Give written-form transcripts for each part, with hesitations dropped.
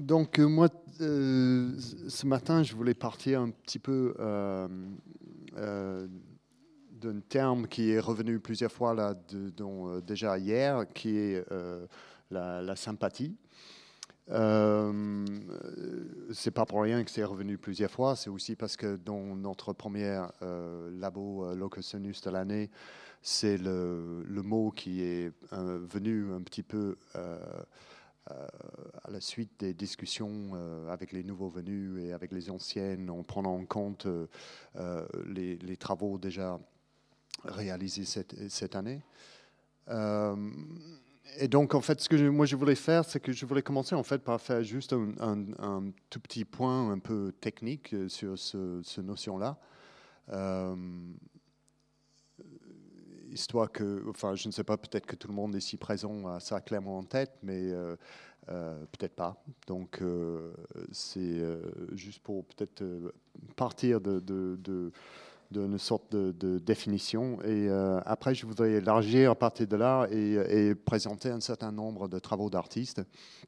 Donc moi, ce matin, je voulais partir un petit peu d'un terme qui est revenu plusieurs fois là, déjà hier, qui est la sympathie. C'est pas pour rien que c'est revenu plusieurs fois, c'est aussi parce que dans notre première labo Locus Sonus de l'année, c'est le mot qui est venu un petit peu à la suite des discussions avec les nouveaux venus et avec les anciennes, en prenant en compte les travaux déjà réalisés cette année. Et donc, en fait, ce que moi je voulais faire, c'est que je voulais commencer en fait par faire juste un tout petit point un peu technique sur ce notion-là. Histoire que, enfin, je ne sais pas, peut-être que tout le monde ici présent a ça clairement en tête, mais peut-être pas. Donc, c'est juste pour peut-être partir d'une sorte de définition. Et après, je voudrais élargir à partir de là et présenter un certain nombre de travaux d'artistes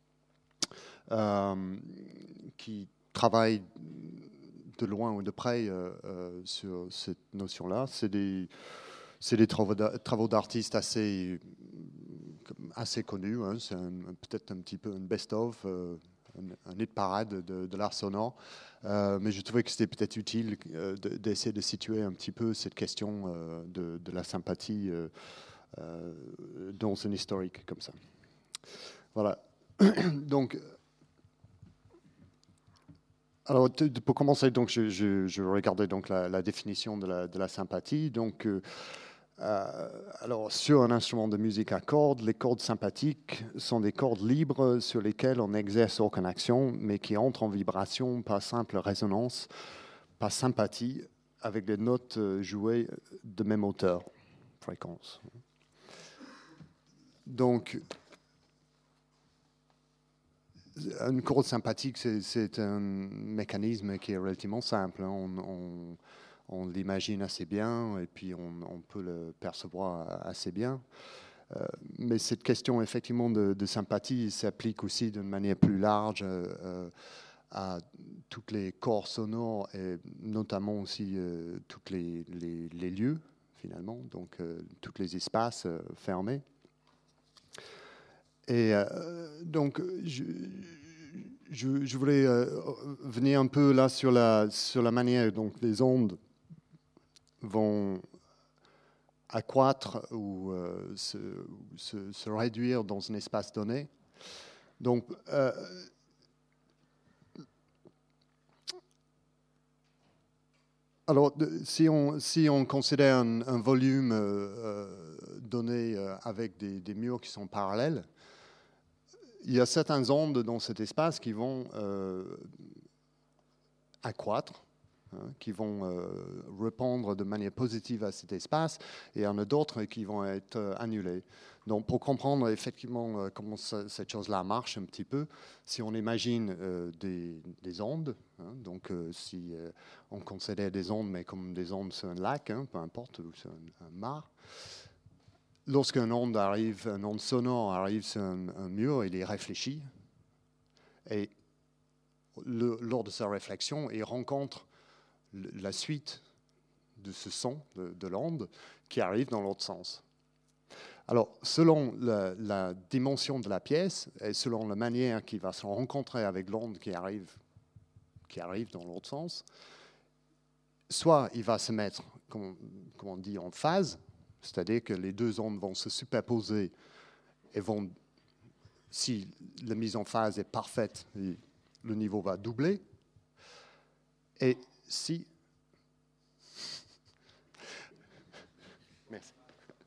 qui travaillent de loin ou de près sur cette notion-là. C'est des travaux d'artistes assez connus. Hein. C'est peut-être un petit peu un best-of, un hit parade de l'art sonore. Mais je trouvais que c'était peut-être utile d'essayer de situer un petit peu cette question de la sympathie dans un historique comme ça. Voilà. Donc, alors, pour commencer, donc, je regardais donc la définition de la sympathie. Donc, alors, sur un instrument de musique à cordes, les cordes sympathiques sont des cordes libres sur lesquelles on n'exerce aucune action, mais qui entrent en vibration par simple résonance, par sympathie, avec des notes jouées de même hauteur, fréquence. Donc, une corde sympathique, c'est un mécanisme qui est relativement simple. Hein. On l'imagine assez bien et puis on peut le percevoir assez bien. Mais cette question effectivement de sympathie s'applique aussi d'une manière plus large à toutes les corps sonores et notamment aussi tous les lieux finalement, donc tous les espaces fermés. Et donc je voulais venir un peu là sur la manière dont les ondes vont accroître ou se réduire dans un espace donné. Donc, alors, si on considère un volume donné avec des murs qui sont parallèles, il y a certaines ondes dans cet espace qui vont accroître, qui vont répondre de manière positive à cet espace, et il y en a d'autres qui vont être annulées. Donc, pour comprendre effectivement comment cette chose-là marche un petit peu, si on imagine des ondes, hein, donc si on considère des ondes, mais comme des ondes sur un lac, hein, peu importe, ou sur un mar, lorsqu'une onde arrive, une onde sonore arrive sur un mur, il est réfléchi, et lors de sa réflexion, il rencontre la suite de ce son, de l'onde, qui arrive dans l'autre sens. Alors, selon la dimension de la pièce et selon la manière qu'il va se rencontrer avec l'onde qui arrive dans l'autre sens, soit il va se mettre, comme on dit, en phase, c'est-à-dire que les deux ondes vont se superposer et vont, si la mise en phase est parfaite, le niveau va doubler. Et si... Merci.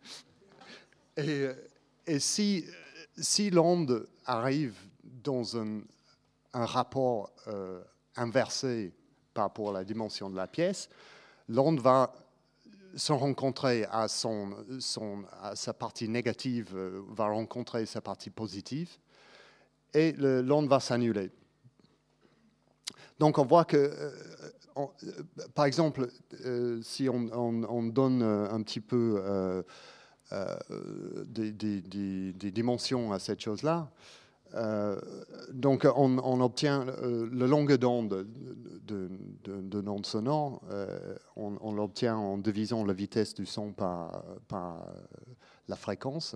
Et si l'onde arrive dans un rapport inversé par rapport à la dimension de la pièce, l'onde va se rencontrer à sa partie négative, va rencontrer sa partie positive, et l'onde va s'annuler. Donc on voit que, par exemple, si on donne un petit peu des dimensions à cette chose-là, Donc, on obtient le longueur d'onde de onde sonore, on l'obtient en divisant la vitesse du son par la fréquence.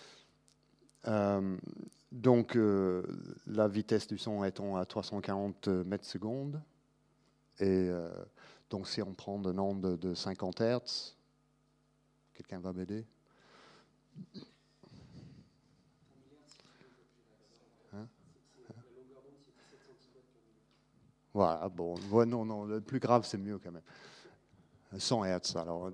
Donc, la vitesse du son étant à 340 mètres secondes. Et donc, si on prend une onde de 50 Hertz, quelqu'un va m'aider? Voilà, bon, ouais, non, le plus grave, c'est mieux quand même. 100 Hertz, alors,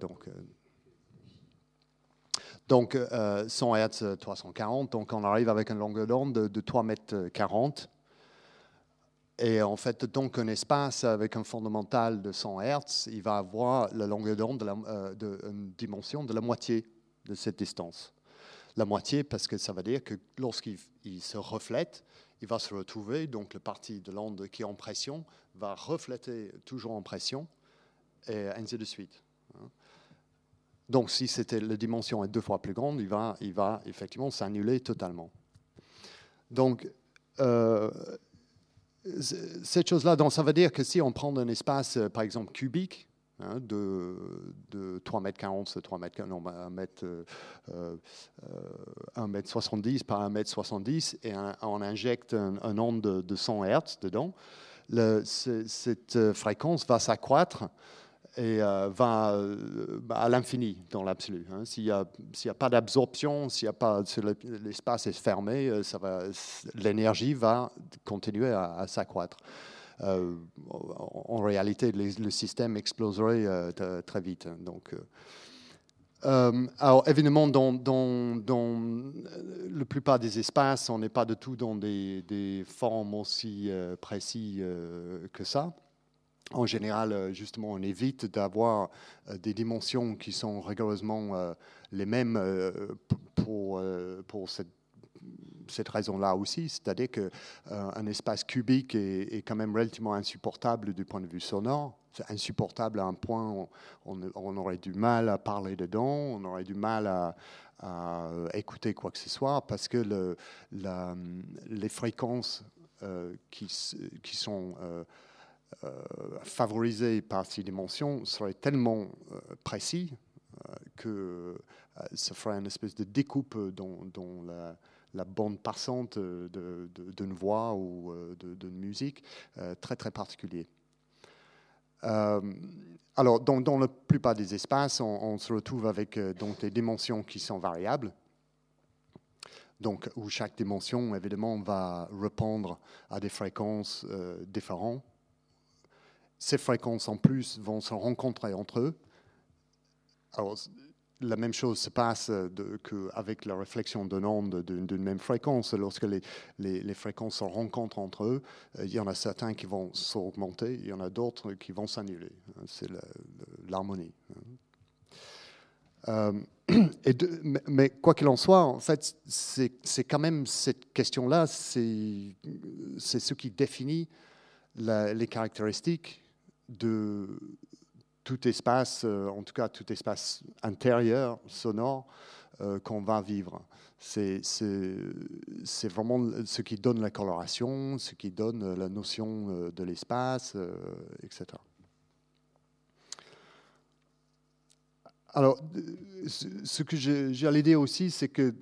donc 100 Hertz, 340, donc on arrive avec une longueur d'onde de 3 mètres 40. Et en fait, donc un espace avec un fondamental de 100 Hertz, il va avoir la longueur d'onde une dimension de la moitié de cette distance. La moitié, parce que ça veut dire que lorsqu'il se reflète, il va se retrouver, donc la partie de l'onde qui est en pression va refléter toujours en pression, et ainsi de suite. Donc si la dimension est 2 fois plus grande, il va effectivement s'annuler totalement. Donc, cette chose-là, donc ça veut dire que si on prend un espace, par exemple, cubique, de 3 mètres 40 sur 3 mètres, non, 1 mètre 70 par 1 mètre 70, et on injecte un onde de 100 Hertz dedans, cette fréquence va s'accroître et va à l'infini dans l'absolu. S'il n'y a pas d'absorption, si l'espace est fermé, l'énergie va continuer à s'accroître. En réalité, le système exploserait très vite. Donc, alors évidemment, dans la plupart des espaces, on n'est pas du tout dans des formes aussi précises que ça. En général, justement, on évite d'avoir des dimensions qui sont rigoureusement les mêmes pour cette raison-là aussi, c'est-à-dire qu'un espace cubique est quand même relativement insupportable du point de vue sonore. C'est insupportable à un point où on aurait du mal à parler dedans, on aurait du mal à écouter quoi que ce soit, parce que les fréquences qui sont favorisées par ces dimensions seraient tellement précises que ça ferait une espèce de découpe dans la bande passante d'une voix ou d'une musique très très particulier. Alors, dans la plupart des espaces, on se retrouve avec donc des dimensions qui sont variables, donc où chaque dimension, évidemment, va répondre à des fréquences différentes. Ces fréquences, en plus, vont se rencontrer entre eux. Alors, la même chose se passe qu'avec la réflexion d'une onde d'une même fréquence. Lorsque les fréquences se rencontrent entre eux, il y en a certains qui vont s'augmenter, il y en a d'autres qui vont s'annuler. C'est l'harmonie. Mais quoi qu'il en soit, en fait, c'est quand même cette question-là, c'est ce qui définit les caractéristiques de tout espace, en tout cas tout espace intérieur, sonore, qu'on va vivre. C'est vraiment ce qui donne la coloration, ce qui donne la notion de l'espace, etc. Alors, ce que j'allais dire aussi, c'est que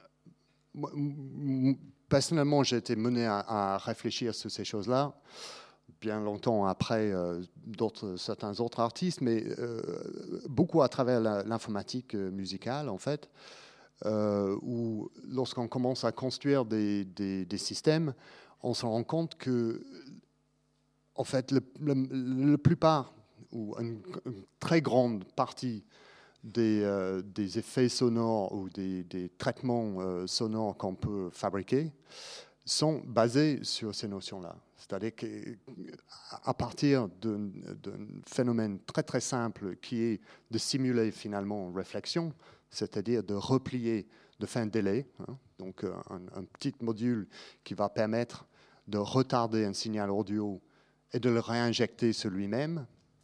personnellement, j'ai été mené à réfléchir sur ces choses-là bien longtemps après certains autres artistes, mais beaucoup à travers l'informatique musicale, en fait, où lorsqu'on commence à construire des systèmes, on se rend compte que, en fait, la plupart, ou une très grande partie des effets sonores ou des traitements sonores qu'on peut fabriquer sont basés sur ces notions-là. C'est-à-dire qu'à partir d'un phénomène très très simple qui est de simuler finalement une réflexion, c'est-à-dire de replier, de faire un délai, donc un petit module qui va permettre de retarder un signal audio et de le réinjecter sur lui-même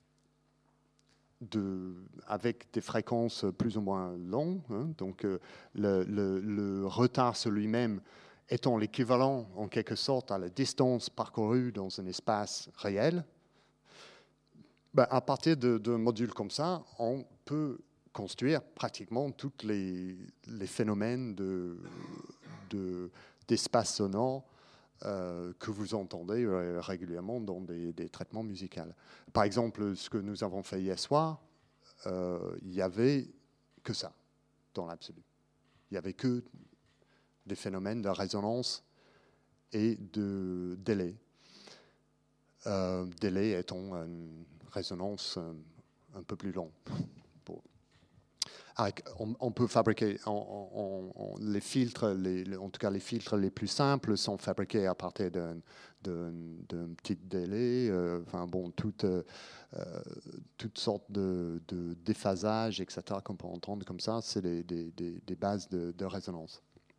avec des fréquences plus ou moins longues. Donc le retard sur lui-même étant l'équivalent, en quelque sorte, à la distance parcourue dans un espace réel, à partir d'un module comme ça, on peut construire pratiquement tous les phénomènes d'espace sonore que vous entendez régulièrement dans des traitements musicaux. Par exemple, ce que nous avons fait hier soir, il n'y avait que ça, dans l'absolu. Il n'y avait que des phénomènes de résonance et de délai. Délai étant une résonance un peu plus longue. On peut fabriquer les filtres, en tout cas les filtres les plus simples sont fabriqués à partir d'un petit délai, toutes sortes de déphasage, etc. qu'on peut entendre comme ça, c'est des bases de résonance.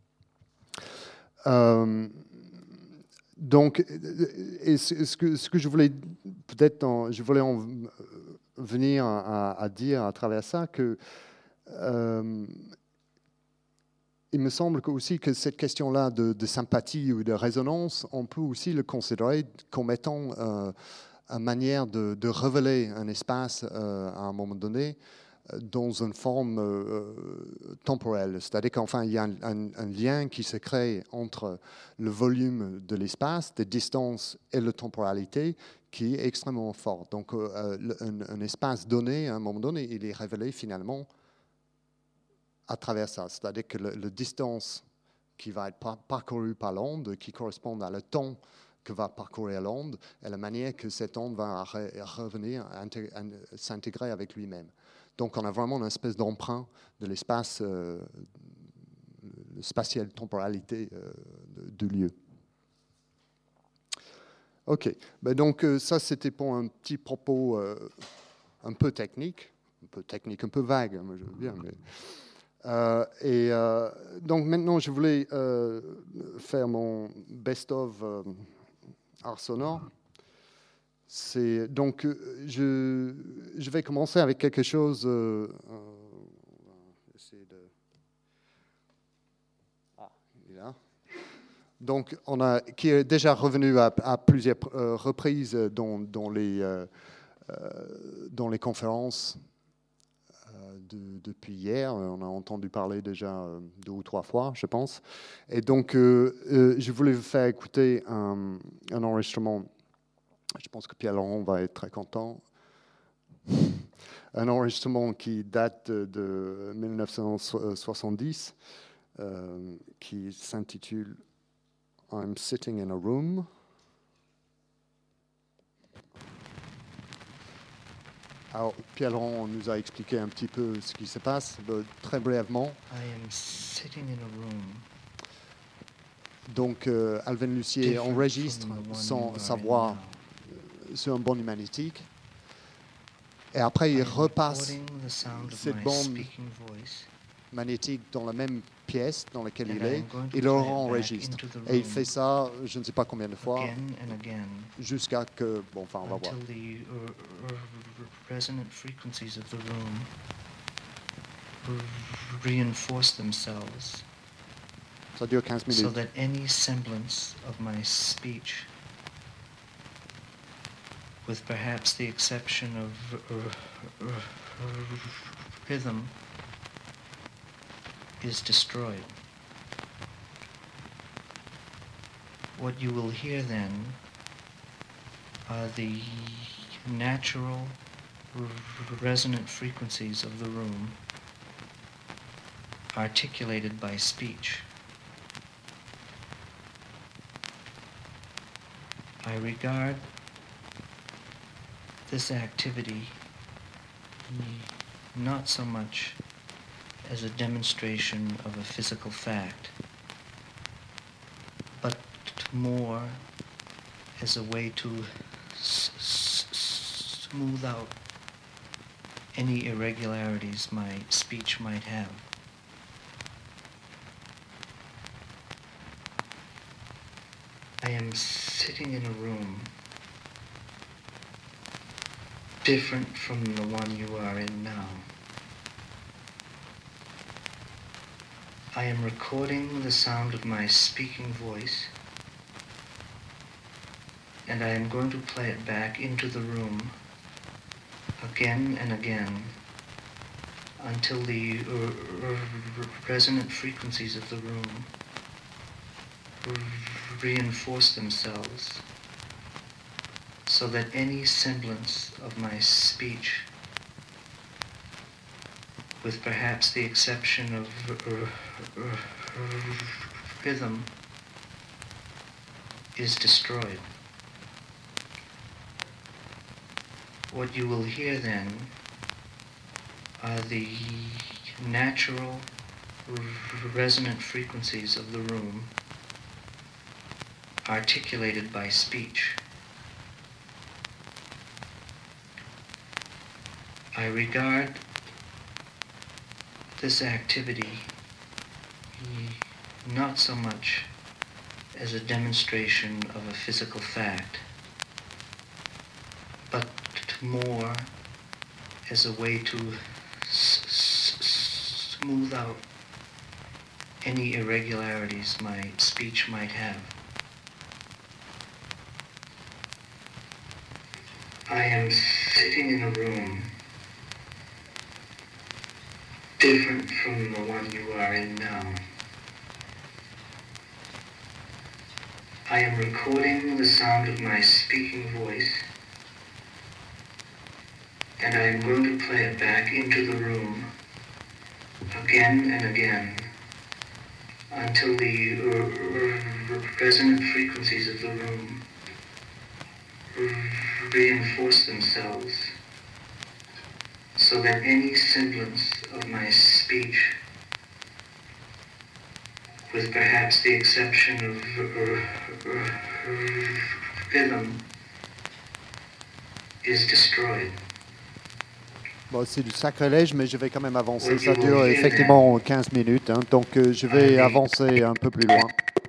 Donc, et ce que je voulais peut-être, je voulais en venir à dire à travers ça que il me semble aussi que cette question-là de sympathie ou de résonance, on peut aussi le considérer comme étant une manière de révéler un espace à un moment donné dans une forme temporelle. C'est-à-dire qu'enfin, il y a un lien qui se crée entre le volume de l'espace, des distances et la temporalité qui est extrêmement fort. Donc, un espace donné, à un moment donné, il est révélé finalement à travers ça. C'est-à-dire que la distance qui va être parcourue par l'onde, qui correspond à le temps que va parcourir l'onde, et la manière que cette onde va revenir, s'intégrer avec lui-même. Donc, on a vraiment une espèce d'emprunt de l'espace, spatiale-temporalité du lieu. OK. Donc, ça, c'était pour un petit propos un peu technique, un peu vague, moi je veux bien, mais... donc maintenant, je voulais faire mon best-of art sonore. Donc, je vais commencer avec quelque chose. Il est là. Donc, qui est déjà revenu à plusieurs reprises dans les conférences. Depuis hier, on a entendu parler déjà 2 ou 3 fois, je pense. Et donc, je voulais vous faire écouter un enregistrement. Je pense que Pierre-Laurent va être très content. Un enregistrement qui date de 1970, qui s'intitule « I'm sitting in a room ». Alors, Pierre-Laurent nous a expliqué un petit peu ce qui se passe, très brièvement. I am sitting in a room. Donc, Alvin Lucier enregistre sa voix sur une bande magnétique. Et après, il repasse cette bande magnétique dans la même pièce dans laquelle il est. Il le enregistre. Et il fait ça, je ne sais pas combien de fois, jusqu'à que... Bon, enfin, on va voir. Resonant frequencies of the room reinforce themselves. Ça dure 15 minutes. So that any semblance of my speech, with perhaps the exception of rhythm, is destroyed. What you will hear then are the natural resonant frequencies of the room articulated by speech. I regard this activity not so much as a demonstration of a physical fact, but more as a way to smooth out any irregularities my speech might have. I am sitting in a room different from the one you are in now. I am recording the sound of my speaking voice, and I am going to play it back into the room again and again until the resonant frequencies of the room reinforce themselves so that any semblance of my speech, with perhaps the exception of rhythm, is destroyed. What you will hear then are the natural resonant frequencies of the room articulated by speech. I regard this activity not so much as a demonstration of a physical fact, but more as a way to smooth out any irregularities my speech might have. I am sitting in a room different from the one you are in now. I am recording the sound of my speaking voice, and I am going to play it back into the room again and again until the resonant frequencies of the room reinforce themselves so that any semblance of my speech, with perhaps the exception of rhythm, is destroyed. Bon, c'est du sacrilège, mais je vais quand même avancer. Ça dure effectivement 15 minutes, hein, donc je vais avancer un peu plus loin.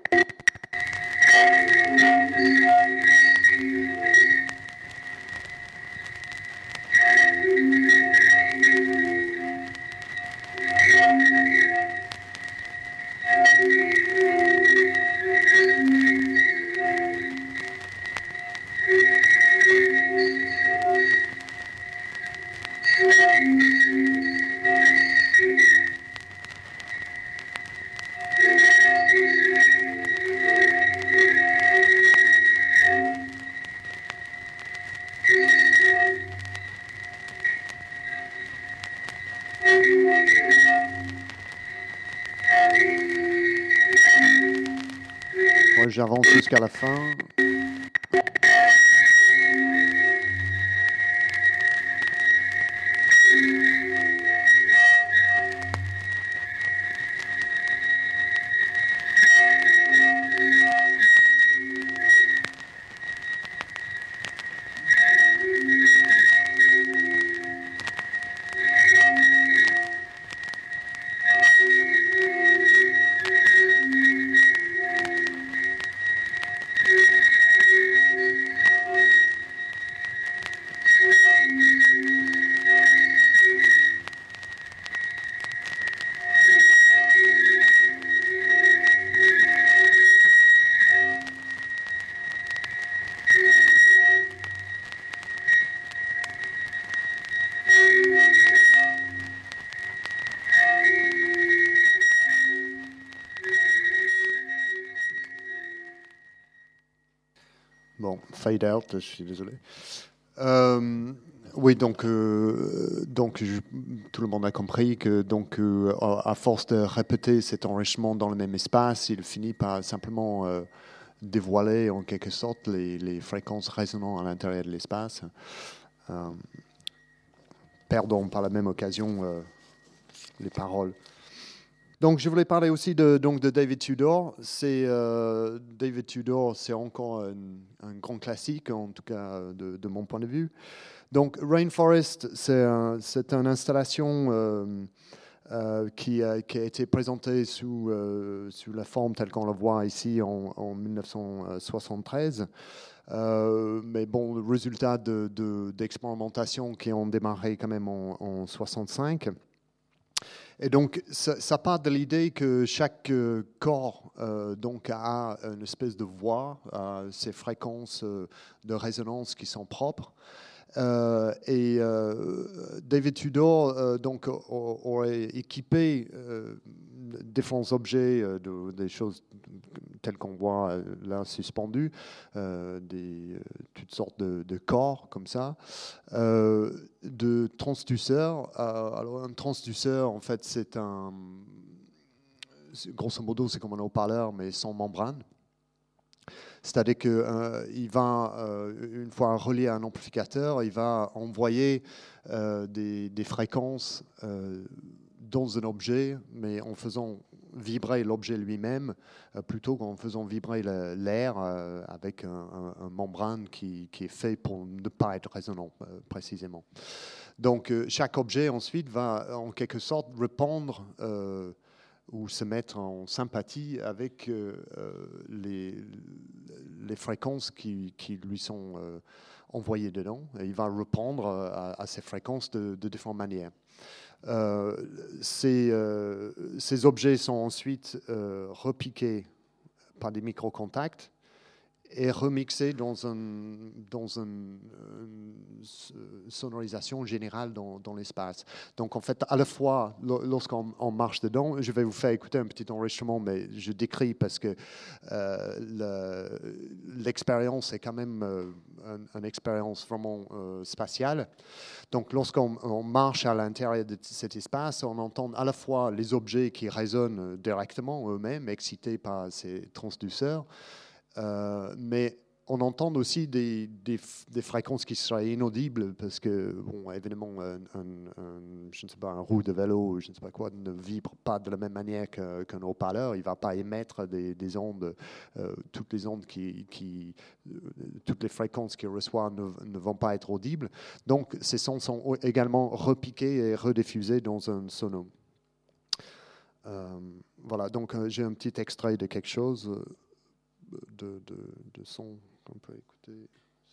Moi, j'avance jusqu'à la fin. Bon, fade out, je suis désolé. Oui, donc tout le monde a compris que à force de répéter cet enrichissement dans le même espace, il finit par simplement dévoiler en quelque sorte les fréquences résonnantes à l'intérieur de l'espace. Perdons par la même occasion les paroles. Donc, je voulais parler aussi de David Tudor. David Tudor, c'est encore un grand classique, en tout cas de mon point de vue. Donc, Rainforest, c'est une installation qui a été présentée sous la forme telle qu'on la voit ici en 1973. Mais bon, le résultat d'expérimentations qui ont démarré quand même en 65. Et donc, ça part de l'idée que chaque corps donc a une espèce de voix, ses fréquences de résonance qui sont propres. David Tudor donc, aurait équipé différents objets, des choses telles qu'on voit là suspendues, toutes sortes de corps comme ça, de transduceurs. Alors un transduceur, en fait, grosso modo, c'est comme un haut-parleur, mais sans membrane. C'est-à-dire qu'il va, une fois relié à un amplificateur, il va envoyer des fréquences dans un objet, mais en faisant vibrer l'objet lui-même, plutôt qu'en faisant vibrer l'air avec un membrane qui est fait pour ne pas être résonant, précisément. Donc, chaque objet, ensuite, va en quelque sorte répondre ou se mettre en sympathie avec les fréquences qui lui sont envoyées dedans. Et il va répondre à ces fréquences de différentes manières. Ces objets sont ensuite repiqués par des micro-contacts et remixés dans une sonorisation générale dans l'espace. Donc en fait, à la fois, lorsqu'on marche dedans, je vais vous faire écouter un petit enregistrement, mais je décris parce que l'expérience est quand même une expérience vraiment spatiale. Donc lorsqu'on marche à l'intérieur de cet espace, on entend à la fois les objets qui résonnent directement eux-mêmes, excités par ces transduceurs, mais on entend aussi des fréquences qui seraient inaudibles parce que, bon, évidemment, je ne sais pas, un roue de vélo, je ne sais pas quoi, ne vibre pas de la même manière qu'un haut-parleur. Il ne va pas émettre des ondes, toutes les ondes toutes les fréquences qu'il reçoit ne vont pas être audibles. Donc, ces sons sont également repiqués et rediffusés dans un sono. Voilà, donc j'ai un petit extrait de quelque chose. De son qu'on peut écouter.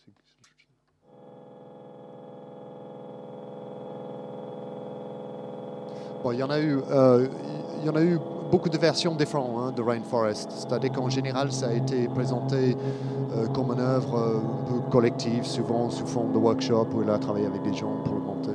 Bon, il y en a eu beaucoup de versions différentes de Rainforest. C'est-à-dire qu'en général, ça a été présenté comme une œuvre un peu collective, souvent sous forme de workshop où il a travaillé avec des gens pour le monter.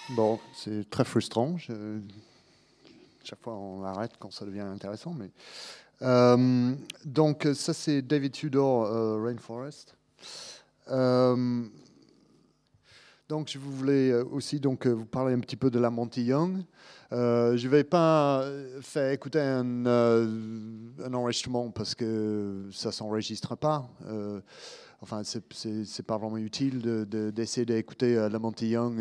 Bon, c'est très frustrant. Chaque fois, on arrête quand ça devient intéressant. Mais donc, ça, c'est David Tudor, Rainforest. Donc, je voulais aussi vous parler un petit peu de la Monty Young. Je ne vais pas faire écouter un enregistrement parce que ça ne s'enregistre pas. Enfin, c'est pas vraiment utile d'essayer d'écouter la Monty Young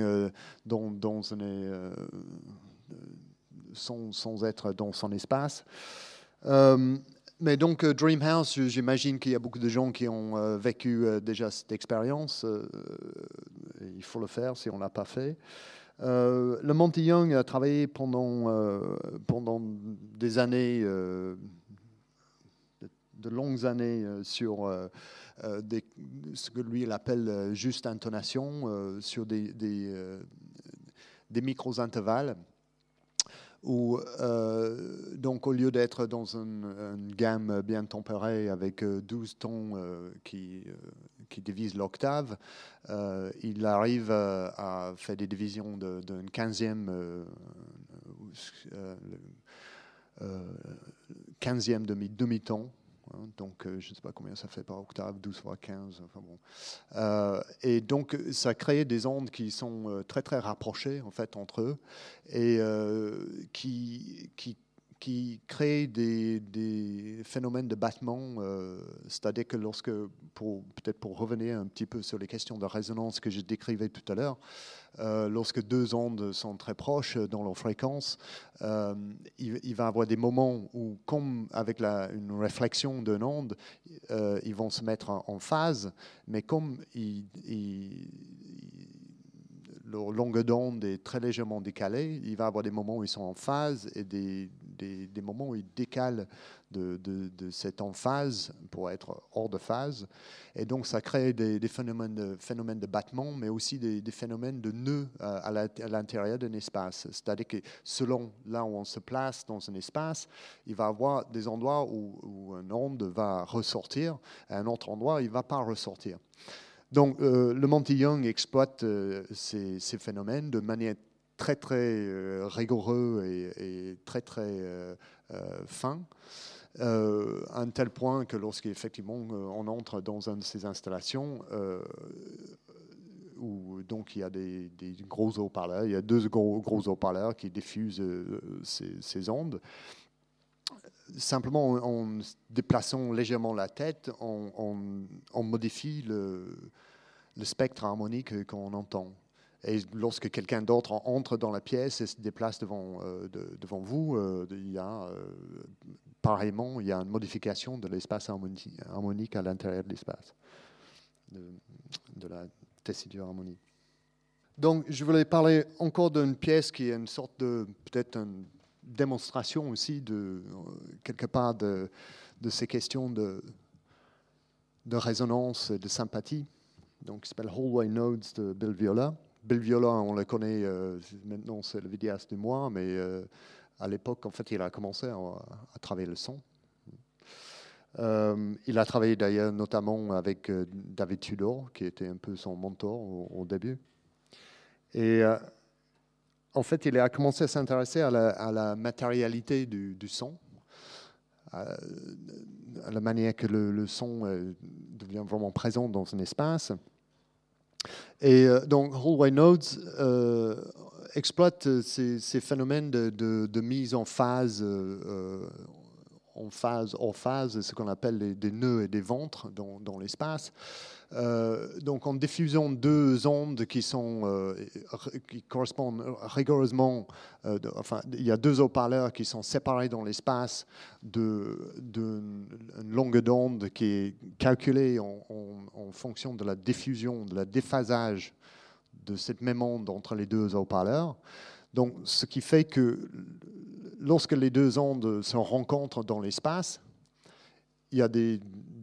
sans être dans son espace. Mais donc, Dreamhouse, j'imagine qu'il y a beaucoup de gens qui ont vécu déjà cette expérience. Il faut le faire si on ne l'a pas fait. Le Monty Young a travaillé pendant des années, de longues années, sur ce que lui il appelle juste intonation, sur des micros-intervalles. Où, donc, au lieu d'être dans une gamme bien tempérée avec 12 tons qui divisent l'octave, il arrive à faire des divisions d'une 15e, 15e demi-ton. Donc, je ne sais pas combien ça fait par octave, 12 fois 15. Enfin bon. Et donc, ça crée des ondes qui sont très, très rapprochées, en fait, entre eux, et qui créent des phénomènes de battement. C'est-à-dire que peut-être pour revenir un petit peu sur les questions de résonance que je décrivais tout à l'heure, lorsque deux ondes sont très proches dans leur fréquence, il va y avoir des moments où, comme avec une réflexion d'une onde, ils vont se mettre en phase, mais comme leur longueur d'onde est très légèrement décalée, il va y avoir des moments où ils sont en phase et des moments où ils décalent de cette en phase pour être hors de phase. Et donc, ça crée des phénomènes de battement, mais aussi des phénomènes de nœuds à l'intérieur d'un espace. C'est-à-dire que selon là où on se place dans un espace, il va y avoir des endroits où une onde va ressortir, à un autre endroit, il ne va pas ressortir. Donc, le Monty Young exploite ces phénomènes de manière très, très rigoureuse et très, très fin, à un tel point que lorsqu'effectivement on entre dans une de ces installations, où donc il y a des gros haut-parleurs, il y a deux gros haut-parleurs qui diffusent ces ondes. Simplement, en déplaçant légèrement la tête, on modifie le spectre harmonique qu'on entend. Et lorsque quelqu'un d'autre entre dans la pièce et se déplace devant vous, il y a pareillement une modification de l'espace harmonique à l'intérieur de l'espace, de la tessiture harmonique. Donc, je voulais parler encore d'une pièce qui est une sorte de, peut-être une démonstration aussi, quelque part, de ces questions de résonance et de sympathie. Donc, il s'appelle Hallway Nodes de Bill Viola. Bill Viola, on le connaît, maintenant c'est le vidéaste du mois, mais à l'époque, en fait, il a commencé à travailler le son. Il a travaillé d'ailleurs notamment avec David Tudor, qui était un peu son mentor au début. Et en fait, il a commencé à s'intéresser à la matérialité du son, à la manière que le son devient vraiment présent dans un espace. Et donc, Hallway Nodes exploite ces phénomènes de mise en phase, hors phase, ce qu'on appelle des nœuds et des ventres dans l'espace. Donc, en diffusant deux ondes qui correspondent rigoureusement, enfin, il y a deux haut-parleurs qui sont séparés dans l'espace d'une longueur d'onde qui est calculée en fonction de la diffusion, de la déphasage de cette même onde entre les deux haut-parleurs. Donc, ce qui fait que lorsque les deux ondes se rencontrent dans l'espace, il y a des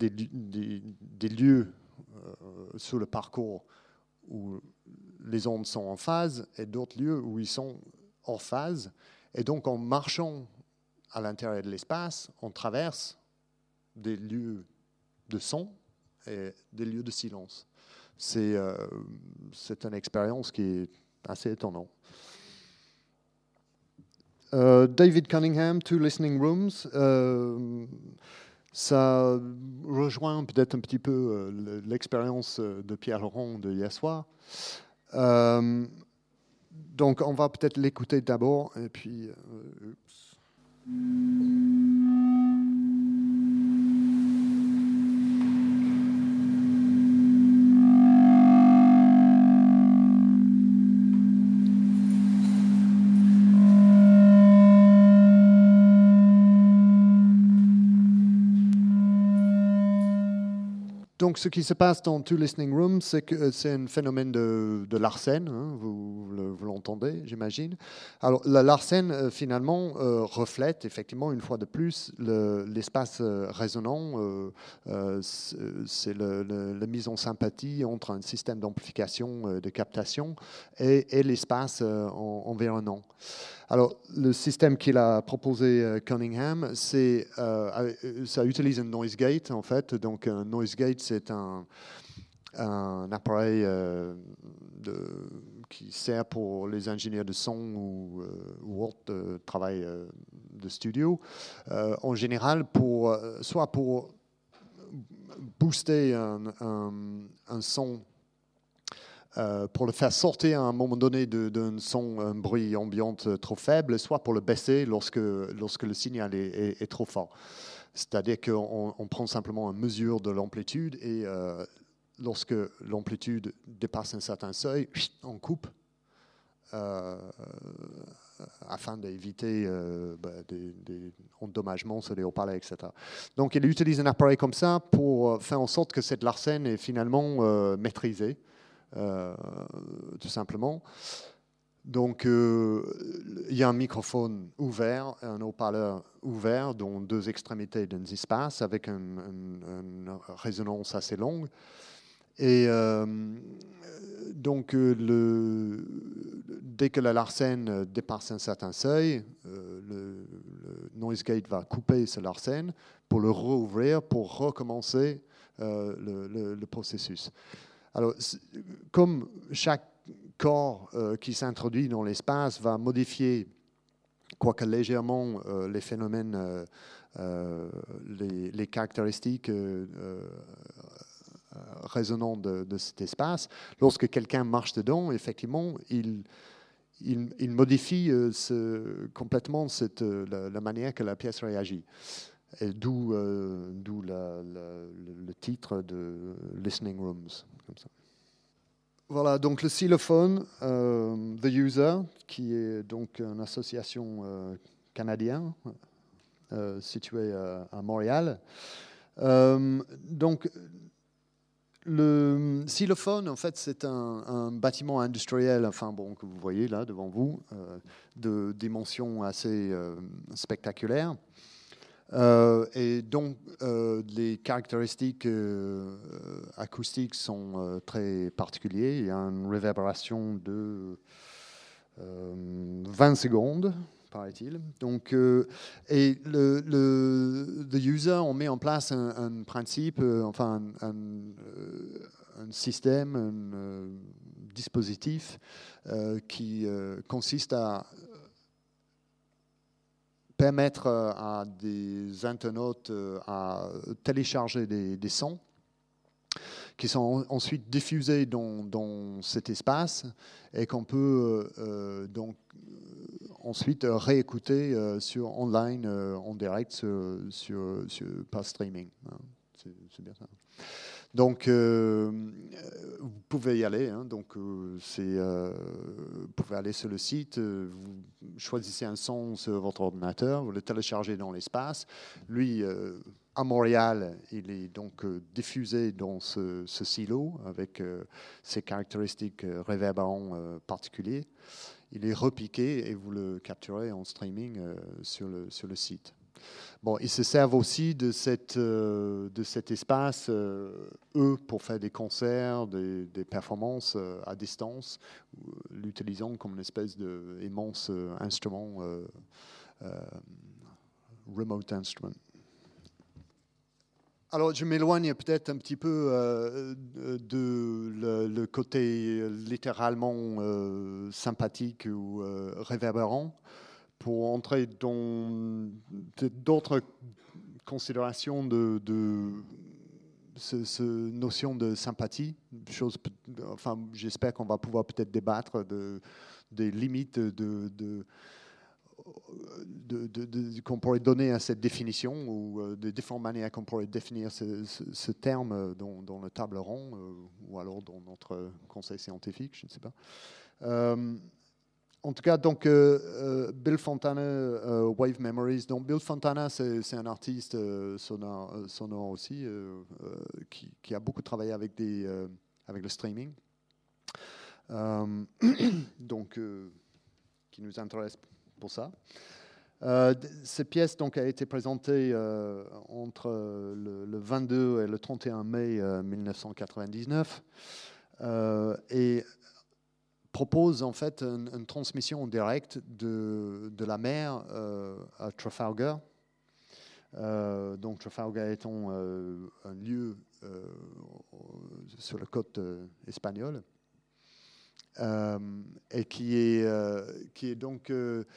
lieux sur le parcours où les ondes sont en phase et d'autres lieux où ils sont hors phase. Et donc, en marchant à l'intérieur de l'espace, on traverse des lieux de son et des lieux de silence. C'est une expérience qui est assez étonnant. David Cunningham, Two Listening Rooms. Ça rejoint peut-être un petit peu l'expérience de Pierre Laurent de hier soir. Donc, on va peut-être l'écouter d'abord, et puis... Donc, ce qui se passe dans Two Listening Rooms, c'est que c'est un phénomène de Larsen, hein, vous l'entendez, j'imagine. Alors, la Larsen, finalement, reflète effectivement, une fois de plus, l'espace résonant. C'est la mise en sympathie entre un système d'amplification, de captation, et l'espace environnant. Alors, le système qu'il a proposé Cunningham, ça utilise un noise gate, en fait. Donc, un noise gate, c'est un appareil qui sert pour les ingénieurs de son ou autres travail de studio. En général, soit pour booster un son, pour le faire sortir à un moment donné d'un son, un bruit ambiant trop faible, soit pour le baisser lorsque le signal est trop fort. C'est-à-dire qu'on prend simplement une mesure de l'amplitude et lorsque l'amplitude dépasse un certain seuil, on coupe afin d'éviter des endommagements sur les haut-parleurs, etc. Donc il utilise un appareil comme ça pour faire en sorte que cette Larsen est finalement maîtrisée. Tout simplement. Donc, il y a un microphone ouvert, un haut-parleur ouvert dans deux extrémités d'un espace avec une résonance assez longue. Et donc, dès que la Larsen dépasse un certain seuil, le noise gate va couper ce Larsen pour le rouvrir, pour recommencer le processus. Alors, comme chaque corps qui s'introduit dans l'espace va modifier, quoique légèrement, les phénomènes, les caractéristiques résonnantes de cet espace, lorsque quelqu'un marche dedans, effectivement, il modifie complètement la manière que la pièce réagit. D'où le titre de Listening Rooms. Comme ça. Voilà, donc le xylophone, The User, qui est donc une association canadienne située à Montréal. Donc, le xylophone, en fait, c'est un bâtiment industriel, que vous voyez là devant vous, de dimensions assez spectaculaires. Et donc, les caractéristiques acoustiques sont très particulières. Il y a une réverbération de 20 secondes, paraît-il. Donc, et The User, on met en place un principe, un système, un dispositif qui consiste à permettre à des internautes à télécharger des sons qui sont ensuite diffusés dans cet espace et qu'on peut donc ensuite réécouter online en direct par streaming. C'est bien ça. Donc, vous pouvez y aller. Donc, vous pouvez aller sur le site, vous choisissez un son sur votre ordinateur, vous le téléchargez dans l'espace. Lui, à Montréal, il est donc diffusé dans ce silo avec ses caractéristiques réverbérants particuliers. Il est repiqué et vous le capturez en streaming sur le site. Bon, ils se servent aussi de cet espace, pour faire des concerts, des performances à distance, l'utilisant comme une espèce d'immense instrument, remote instrument. Alors, je m'éloigne peut-être un petit peu le côté littéralement sympathique ou réverbérant pour entrer dans d'autres considérations de cette notion de sympathie. Enfin, j'espère qu'on va pouvoir peut-être débattre des limites qu'on pourrait donner à cette définition ou de différentes manières qu'on pourrait définir ce terme dans le table ronde ou alors dans notre conseil scientifique, je ne sais pas. En tout cas, donc, Bill Fontana, Wave Memories. Donc, Bill Fontana, c'est un artiste sonore aussi qui a beaucoup travaillé avec le streaming. Donc, qui nous intéresse pour ça. Cette pièce donc, a été présentée entre le 22 et le 31 mai 1999 et propose en fait une transmission directe de la mer à Trafalgar. Donc Trafalgar étant un lieu sur la côte espagnole et qui est donc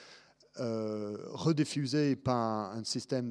rediffusé par un système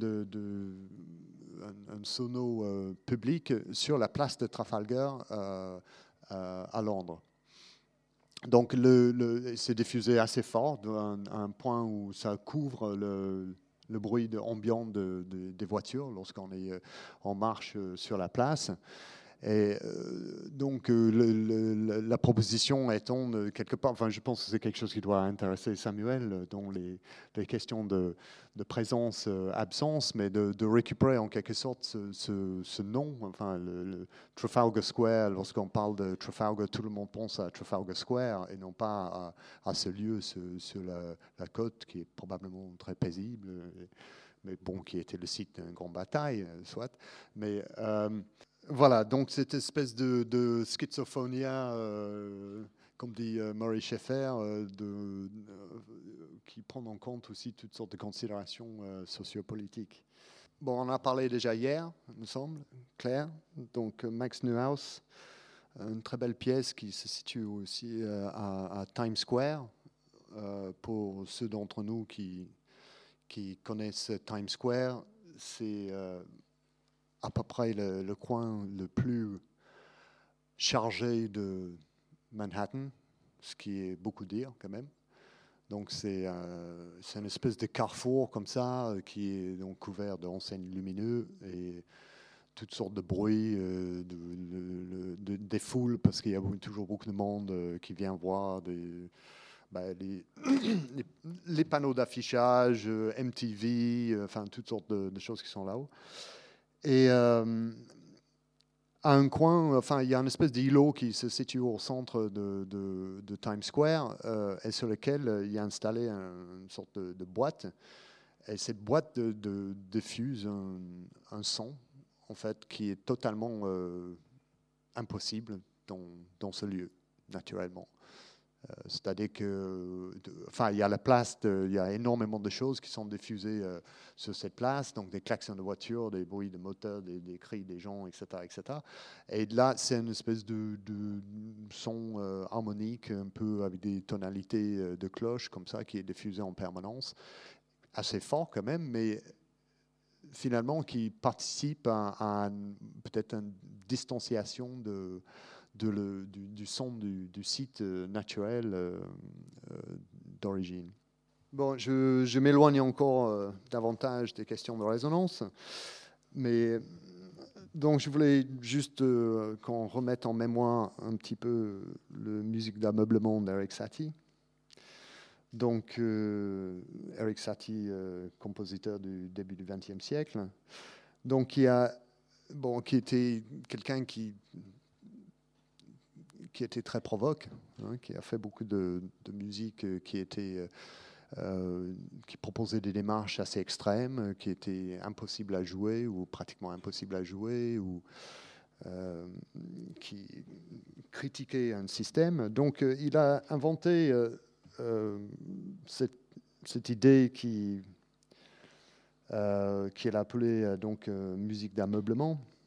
un sono public sur la place de Trafalgar à Londres. Donc, c'est diffusé assez fort, à un point où ça couvre le bruit ambiant des voitures lorsqu'on est en marche sur la place. Et donc, la proposition étant quelque part, enfin, je pense que c'est quelque chose qui doit intéresser Samuel dans les questions de présence, absence, mais de récupérer en quelque sorte ce nom, enfin, le Trafalgar Square. Lorsqu'on parle de Trafalgar, tout le monde pense à Trafalgar Square et non pas à ce lieu sur la côte qui est probablement très paisible, mais bon, qui était le site d'une grande bataille, soit. Mais voilà, donc cette espèce de schizophonia, comme dit Murray Schaeffer, qui prend en compte aussi toutes sortes de considérations sociopolitiques. Bon, on en a parlé déjà hier, il me semble, Claire. Donc Max Neuhaus, une très belle pièce qui se situe aussi à Times Square. Pour ceux d'entre nous qui connaissent Times Square, c'est à peu près le coin le plus chargé de Manhattan, ce qui est beaucoup dire quand même. Donc c'est une espèce de carrefour comme ça qui est donc couvert d'enseignes lumineuses et toutes sortes de bruits, des foules parce qu'il y a toujours beaucoup de monde qui vient voir les panneaux d'affichage, MTV, enfin toutes sortes de choses qui sont là-haut. Et à un coin, enfin, il y a une espèce d'îlot qui se situe au centre de Times Square et sur lequel il y a installé une sorte de boîte. Et cette boîte diffuse un son, en fait, qui est totalement impossible dans ce lieu, naturellement. C'est-à-dire que, enfin, il y a la place, il y a énormément de choses qui sont diffusées sur cette place, donc des klaxons de voitures, des bruits de moteurs, des cris des gens, etc., etc. Et là, c'est une espèce de son harmonique, un peu avec des tonalités de cloche comme ça, qui est diffusé en permanence, assez fort quand même, mais finalement qui participe à peut-être une distanciation du son du site naturel d'origine. Bon, je m'éloigne encore davantage des questions de résonance, mais donc je voulais juste qu'on remette en mémoire un petit peu la musique d'ameublement d'Erik Satie. Donc, Erik Satie, compositeur du début du XXe siècle, donc qui était quelqu'un qui était très provoque, hein, qui a fait beaucoup de musique qui proposait des démarches assez extrêmes, qui étaient impossibles à jouer ou pratiquement impossibles à jouer, ou qui critiquait un système. Donc, il a inventé cette idée qu'il appelait donc musique d'ameublement.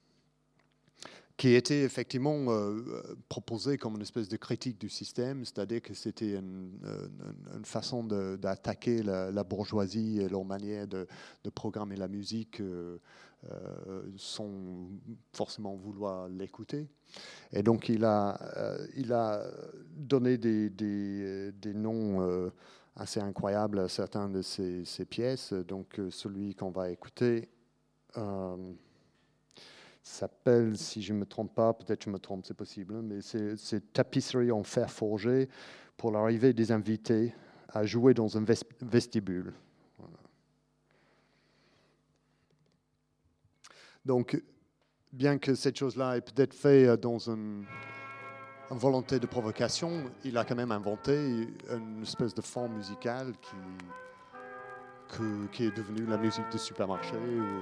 qui était effectivement proposé comme une espèce de critique du système, c'est-à-dire que c'était une façon d'attaquer la bourgeoisie et leur manière de programmer la musique sans forcément vouloir l'écouter. Et donc il a donné des noms assez incroyables à certaines de ces pièces. Donc celui qu'on va écouter s'appelle, si je ne me trompe pas, peut-être je me trompe, c'est possible, mais c'est Tapisserie en fer forgé pour l'arrivée des invités à jouer dans un vestibule. Voilà. Donc, bien que cette chose-là ait peut-être fait dans une volonté de provocation, il a quand même inventé une espèce de forme musicale qui est devenue la musique de supermarché.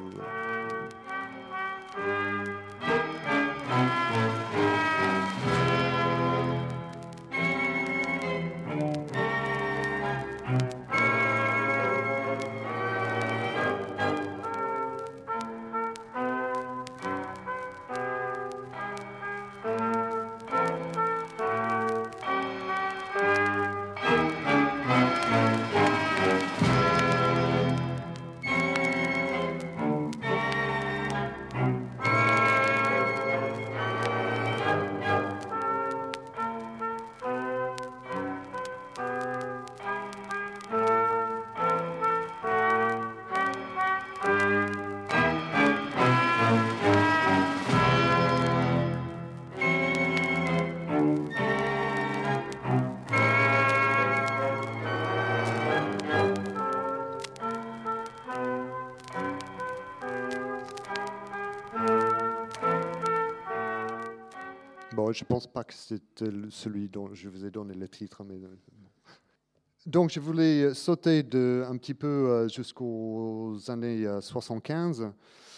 Bon, je ne pense pas que c'était celui dont je vous ai donné le titre. Mais... Donc, je voulais sauter un petit peu jusqu'aux années 75.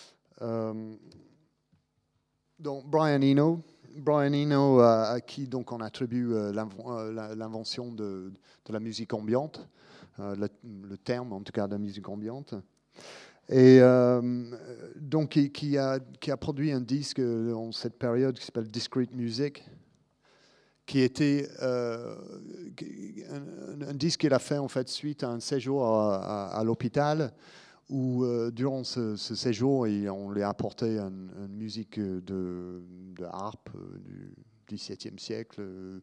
Donc, Brian Eno, à qui donc, on attribue l'invention de la musique ambiante, le terme en tout cas de la musique ambiante. Et donc, qui a produit un disque en cette période qui s'appelle Discrete Music, qui était un disque qu'il a fait en fait suite à un séjour à l'hôpital, où durant ce séjour, on lui a apporté une musique de harpe du XVIIe siècle.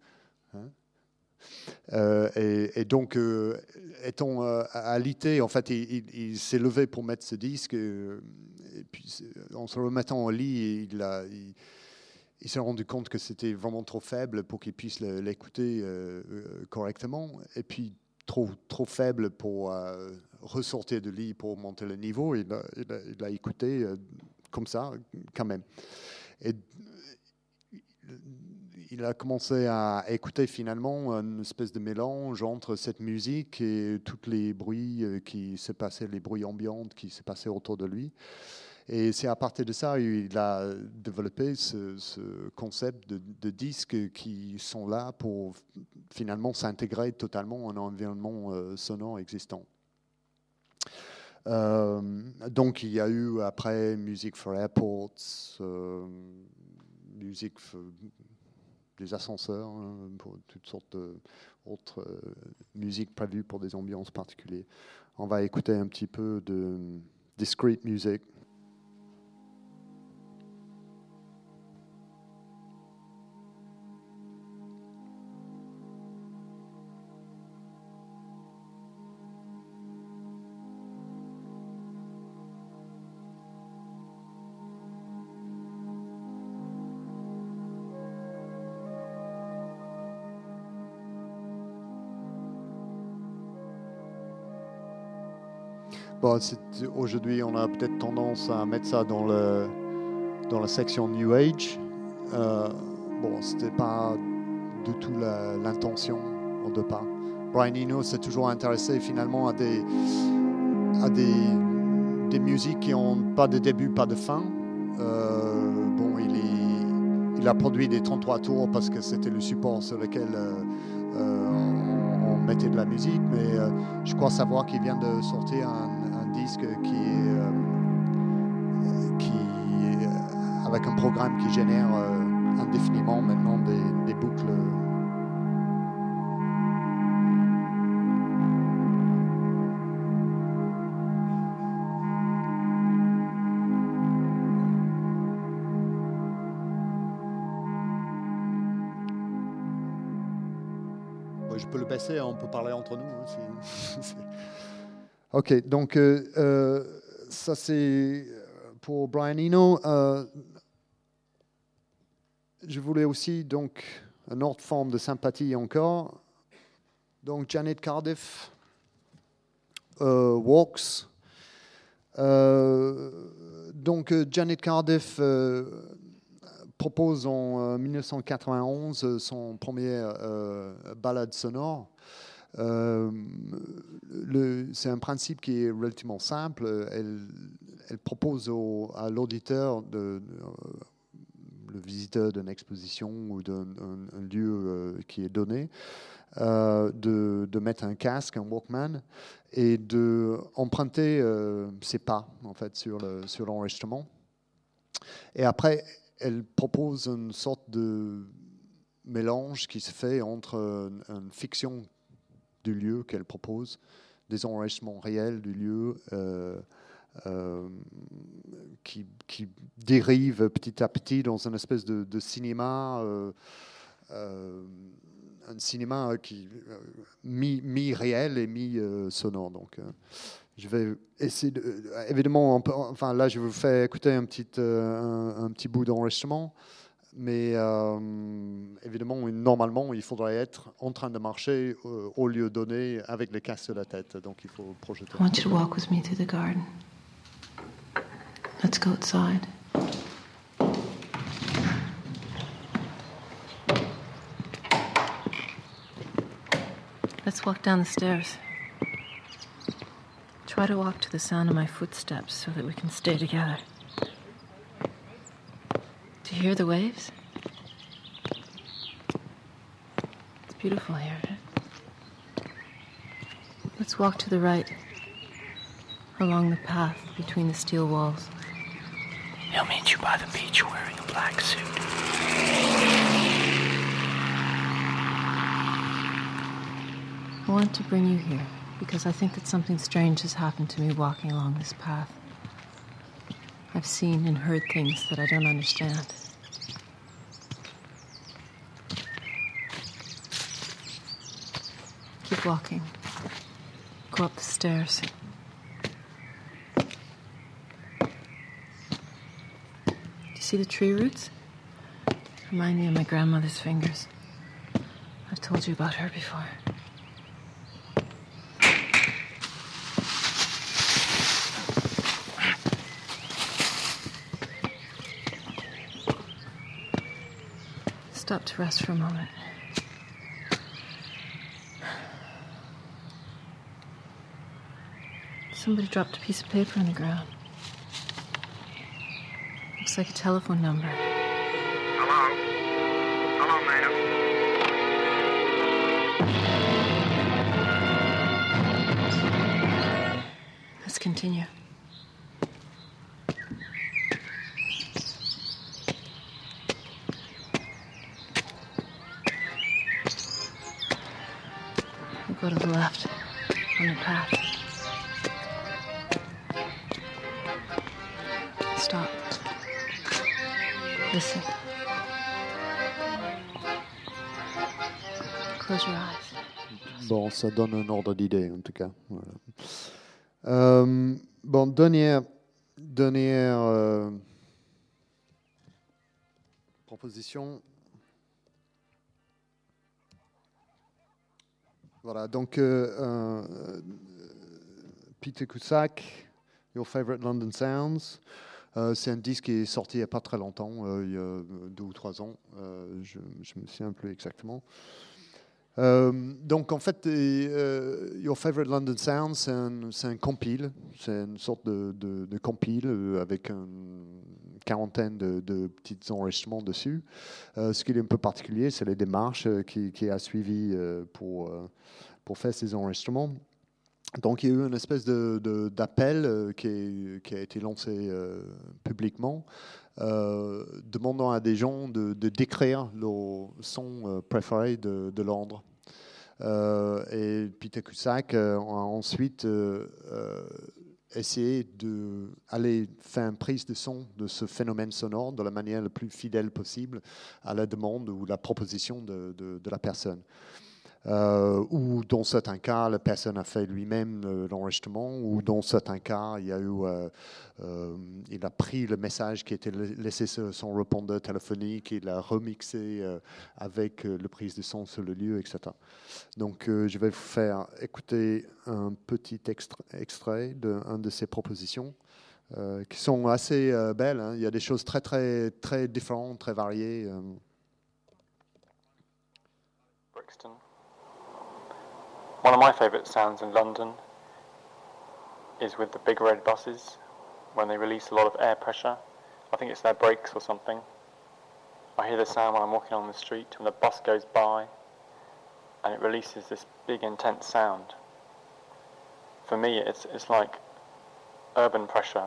Et donc, étant alité, en fait, il s'est levé pour mettre ce disque. Et puis, en se remettant au lit, il s'est rendu compte que c'était vraiment trop faible pour qu'il puisse l'écouter correctement. Et puis, trop faible pour ressortir du lit pour monter le niveau. Il a écouté comme ça, quand même. Et il a commencé à écouter finalement une espèce de mélange entre cette musique et tous les bruits qui se passaient, les bruits ambiants qui se passaient autour de lui. Et c'est à partir de ça qu'il a développé ce concept de disques qui sont là pour finalement s'intégrer totalement en un environnement sonore existant. Donc il y a eu après Music for Airports, musique des ascenseurs, pour toutes sortes d'autres musiques prévues pour des ambiances particulières. On va écouter un petit peu de Discrete Music. Bon, aujourd'hui, on a peut-être tendance à mettre ça dans la section New Age. Bon, c'était pas du tout l'intention au départ. Brian Eno s'est toujours intéressé finalement à des musiques qui n'ont pas de début, pas de fin. Bon, il a produit des 33 tours parce que c'était le support sur lequel on mettait de la musique, mais je crois savoir qu'il vient de sortir un disque qui avec un programme qui génère indéfiniment maintenant des boucles. Je peux le baisser, on peut parler entre nous. Ok, donc ça c'est pour Brian Eno. Je voulais aussi donc une autre forme de sympathie encore. Donc Janet Cardiff, Walks. Donc Janet Cardiff propose en 1991 son premier balade sonore. C'est un principe qui est relativement simple. Elle propose à l'auditeur, le visiteur d'une exposition ou d'un lieu qui est donné, de mettre un casque, un Walkman, et d'emprunter ses pas en fait, sur l'enregistrement. Et après, elle propose une sorte de mélange qui se fait entre une fiction du lieu qu'elle propose, des enregistrements réels du lieu qui dérivent petit à petit dans une espèce de cinéma, un cinéma qui mi-réel et mi-sonore. Donc, je vais essayer évidemment, là, je vais vous faire écouter un petit bout d'enregistrement, mais évidemment, normalement, il faudrait être en train de marcher au lieu donné avec les casques sur la tête. Donc, il faut projeter. I want you to walk with me through the garden. Let's go outside. Let's walk down the stairs. Try to walk to the sound of my footsteps so that we can stay together. Do you hear the waves? It's beautiful here. Let's walk to the right, along the path between the steel walls. He'll meet you by the beach wearing a black suit. I want to bring you here because I think that something strange has happened to me walking along this path. I've seen and heard things that I don't understand. Keep walking. Go up the stairs. Do you see the tree roots? Remind me of my grandmother's fingers. I've told you about her before. Stop to rest for a moment. Somebody dropped a piece of paper on the ground. Looks like a telephone number. Hello? Hello, madam. Let's continue. We'll go to the left on the path. Stop. Listen. Close your eyes. Bon, ça donne un ordre d'idée, en tout cas. Voilà. Bon, dernière proposition. Voilà, donc Peter Cusack, Your Favorite London Sounds. C'est un disque qui est sorti il n'y a pas très longtemps, il y a 2 ou 3 ans. Je ne me souviens plus exactement. Donc en fait, Your Favorite London Sounds, c'est un compile, c'est une sorte de compile avec une quarantaine de petits enregistrements dessus. Ce qui est un peu particulier, c'est les démarches qui a suivi pour faire ces enregistrements. Donc il y a eu une espèce d'appel qui a été lancé publiquement, demandant à des gens de décrire leur son préféré de Londres. Et Peter Cusack a ensuite essayé d'aller faire une prise de son de ce phénomène sonore de la manière la plus fidèle possible à la demande ou la proposition de la personne. Ou dans certains cas, la personne a fait lui-même l'enregistrement, ou dans certains cas, il a pris le message qui était laissé sur son répondeur téléphonique, il l'a remixé avec le prise de son sur le lieu, etc. Donc, je vais vous faire écouter un petit extrait d'une de ces propositions qui sont assez belles. Hein. Il y a des choses très, très, très différentes, très variées. Brixton. One of my favourite sounds in London is with the big red buses when they release a lot of air pressure. I think it's their brakes or something. I hear the sound when I'm walking along the street when the bus goes by and it releases this big intense sound. For me it's like urban pressure.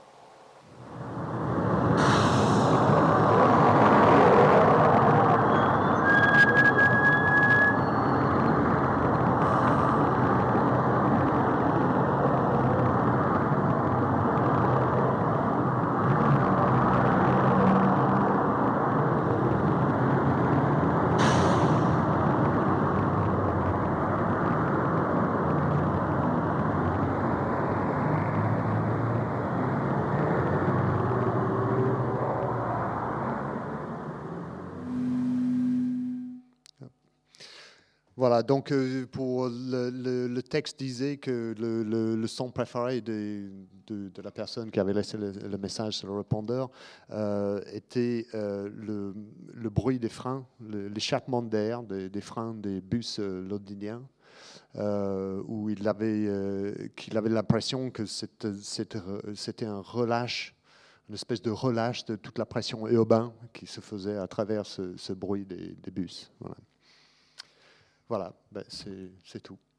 Voilà, donc pour le texte disait que le son préféré de la personne qui avait laissé le message sur le répondeur était le bruit des freins, l'échappement d'air des freins des bus londoniens, où qu'il avait l'impression que c'était un relâche, une espèce de relâche de toute la pression urbaine qui se faisait à travers ce bruit des bus. Voilà. Voilà, ben c'est tout.